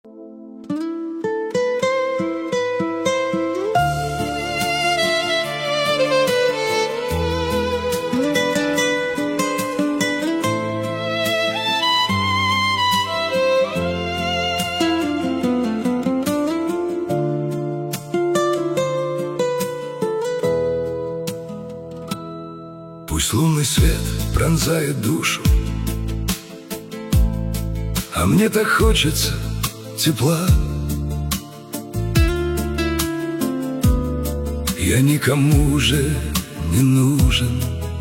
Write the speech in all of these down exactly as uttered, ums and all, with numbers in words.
Пусть лунный свет пронзает душу, а мне так хочется тепла. Я никому уже не нужен,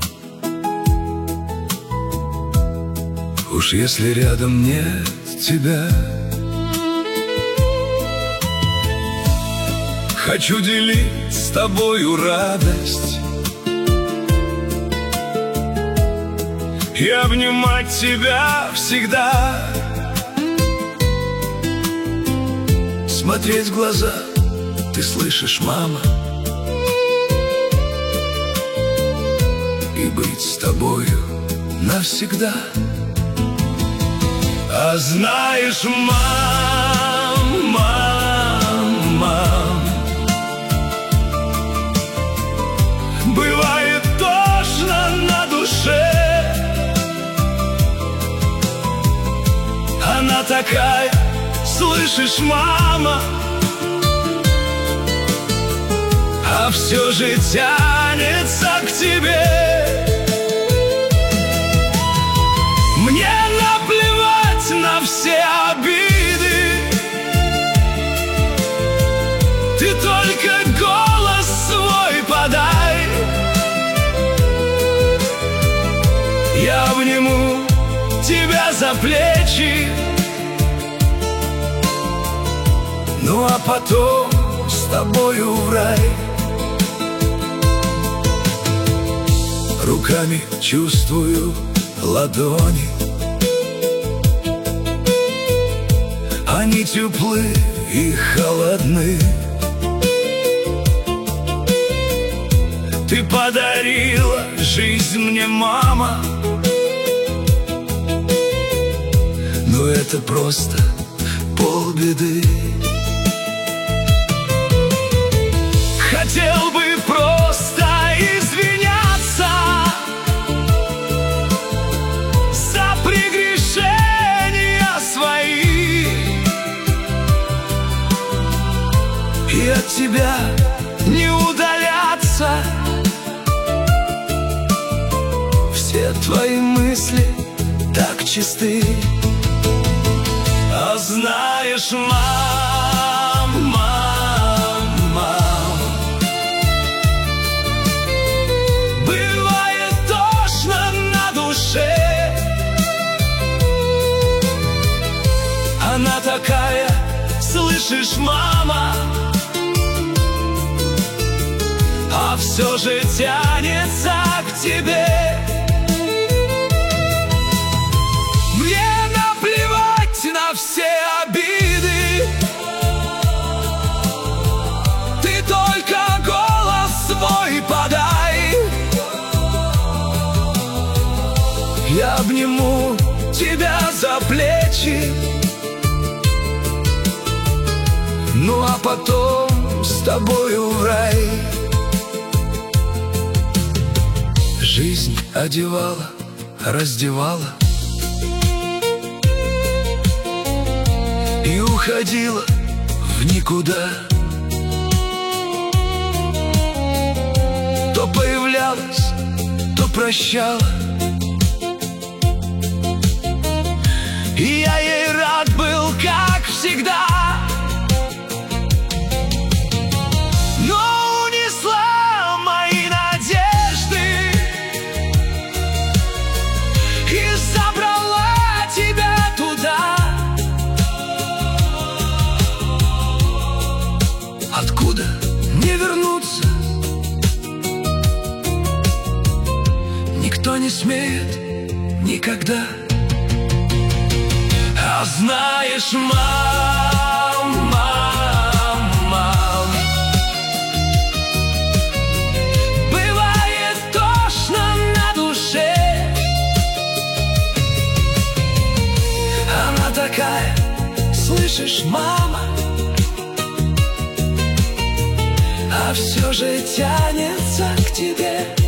уж если рядом нет тебя. Хочу делить с тобою радость и обнимать тебя всегда, смотреть в глаза, ты слышишь, мама, и быть с тобою навсегда. А знаешь, мам, мам, мам, бывает тошно на душе. Она такая, слышишь, мама, а все же тянется к тебе. Мне наплевать на все обиды, ты только голос свой подай. Я обниму тебя за плечи, ну а потом с тобою в рай. Руками чувствую ладони, они теплы и холодны. Ты подарила жизнь мне, мама, но это просто полбеды. Хотел бы просто извиняться за прегрешения свои и от тебя не удаляться. Все твои мысли так чисты. А знаешь, мам, мам, мам, бывает тошно на душе. Она такая, слышишь, мама, а все же тянется к тебе. На все обиды, ты только голос свой подай. Я обниму тебя за плечи, ну а потом с тобою в рай. Жизнь одевала, раздевала и уходила в никуда. То появлялась, то прощала, и я ей рад был, как всегда. Но унесла мои надежды и забрала тебя туда, откуда не вернуться никто не смеет никогда. А знаешь, мам, мам, мам, бывает тошно на душе. Она такая, слышишь, слышишь, мама? А все же тянется к тебе.